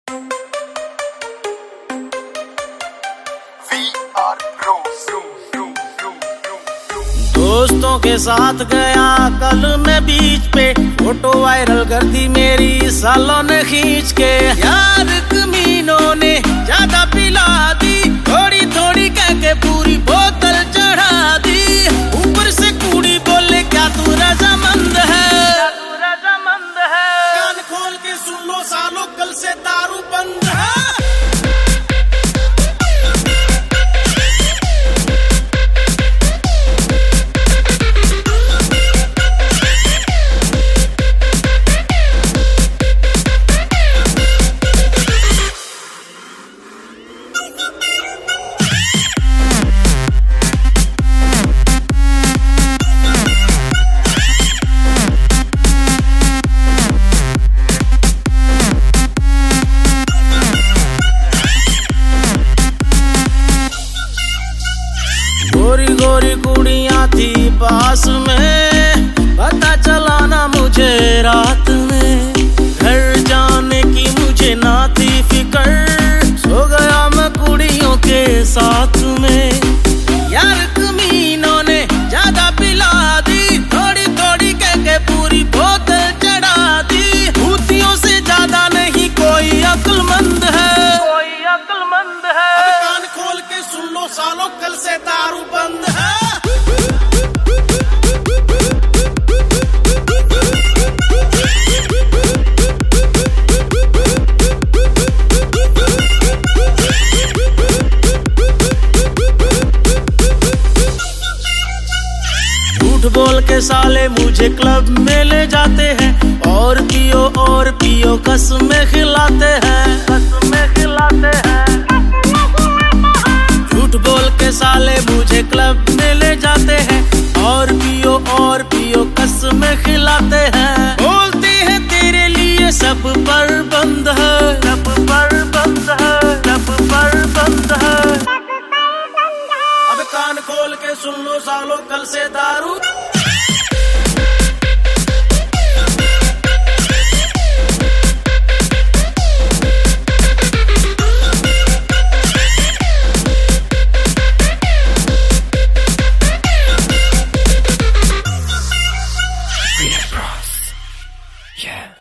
दोस्तों के साथ गया कल मैं बीच पे, फोटो वायरल कर दी मेरी सालों ने खींच के। यार कमीनों ने ज्यादा पिला दी, थोड़ी थोड़ी कह के पूरी बोतल चढ़ा दी। ऊपर से कुड़ी बोले क्या तू रजामंद है, कान खोल के सुन लो सालों कल से दारू बंद है। गोरी गोरी कुड़ियां थी पास में, पता चला ना मुझे रात में। घर जाने की मुझे ना थी फिकर, सो गया मैं कुड़ियों के साथ में। यार कमीनों ने ज्यादा पिला दी, थोड़ी थोड़ी कह के पूरी बोतल चढ़ा दी। भूतियों से ज्यादा नहीं कोई अक्लमंद है, अब कान खोल के सुन लो सालों कल से दारू बंद है। झूठ बोल के साले मुझे क्लब में ले जाते हैं, और पियो कसमें खिलाते हैं, झूठ बोल के साले मुझे क्लब में ले जाते हैं, और पियो कसमें खिलाते हैं। बोलते हैं तेरे लिए सब पर बंद है, अब कान खोल के सुन लो सालों कल से दारू। Yeah.